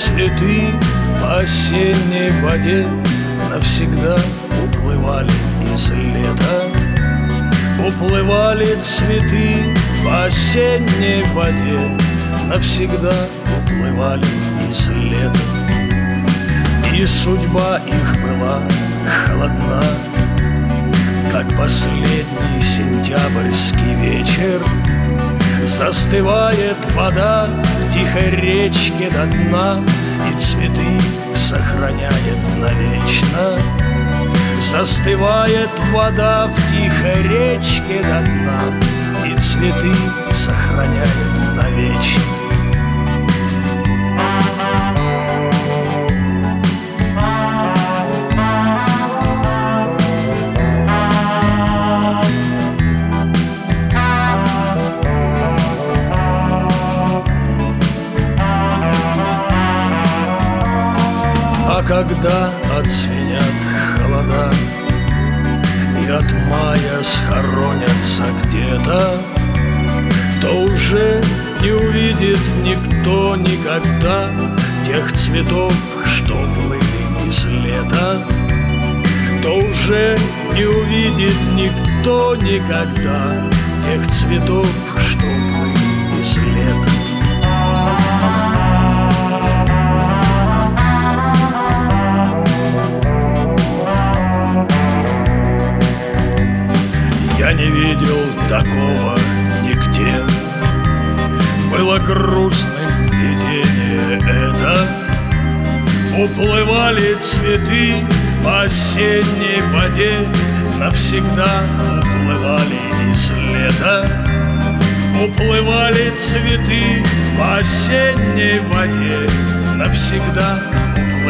цветы по осенней воде навсегда уплывали из лета. Уплывали цветы по осенней воде, навсегда уплывали из лета. И судьба их была холодна, как последний сентябрьский вечер. Застывает вода в тихой речке до дна, и цветы сохраняет навечно. Застывает вода в тихой речке до дна, и цветы сохраняет навечно. А когда отзвенят холода и от мая схоронятся где-то, то уже не увидит никто никогда тех цветов, что плыли из лета. То уже не увидит никто никогда тех цветов, что плыли из лета. Я не видел такого нигде. Было грустным видение это. Уплывали цветы по осенней воде, навсегда уплывали из лета. Уплывали цветы по осенней воде, навсегда уплывали